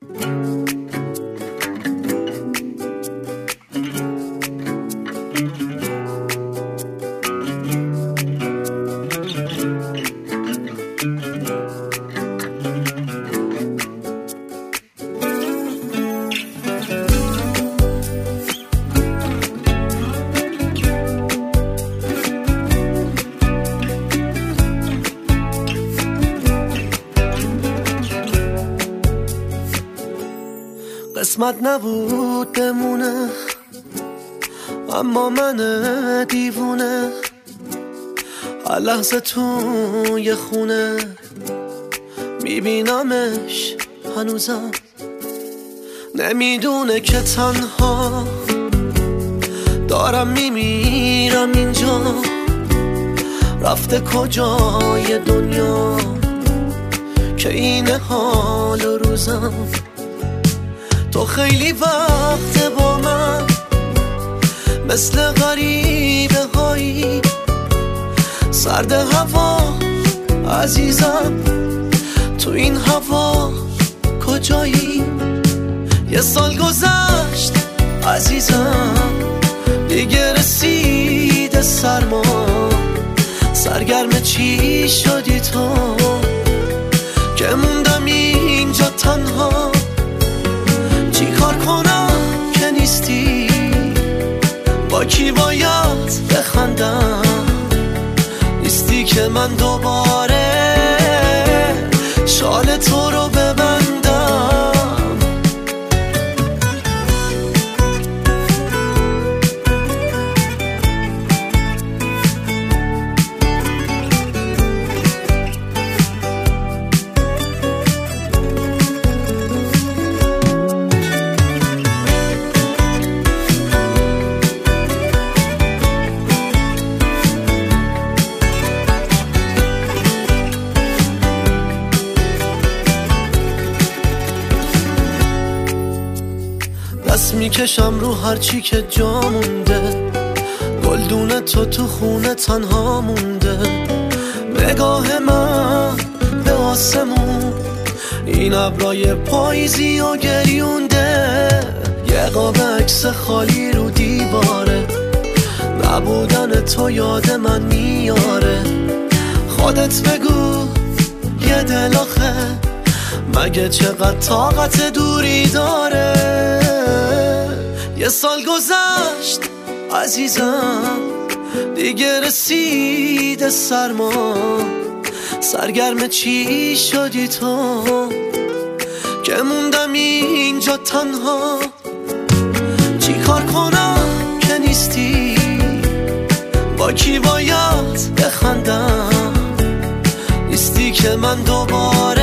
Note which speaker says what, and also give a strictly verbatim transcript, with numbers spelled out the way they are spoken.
Speaker 1: قسمت نبود بمونه، اما من دیوونه هر لحظه توی خونه میبینمش هنوزم. نمیدونه که تنها دارم میمیرم اینجا، رفته کجای دنیا که این حال و روزم. تو خیلی وقت با من مثل غریبه هایی، سرد هوا عزیزم، تو این هوا کجایی؟ یه سال گذشت عزیزم، دیگه رسید سرما، سرگرم چی شدی تو که موندم اینجا تنها؟ چی کار کنم که نیستی؟ با کی باید بخندم؟ نیستی که من دوباره شال تو رو ببندم. دست میکشم رو هرچی که جا مونده، گلدونه تو تو خونه تنها مونده. نگاه من به آسمون این ابرای پاییزی و گریونده، یه قاب عکس خالی رو دیواره، نبودن تو یاد من میاره. خودت بگو یه دل آخه مگه چقدر طاقت دوری داره؟ یه سال گذشت عزیزم، دیگه رسید سرما، سرگرم چی شدی تو که موندم اینجا تنها؟ چی کار کنم که نیستی؟ با کی باید بخندم؟ نیستی که من دوباره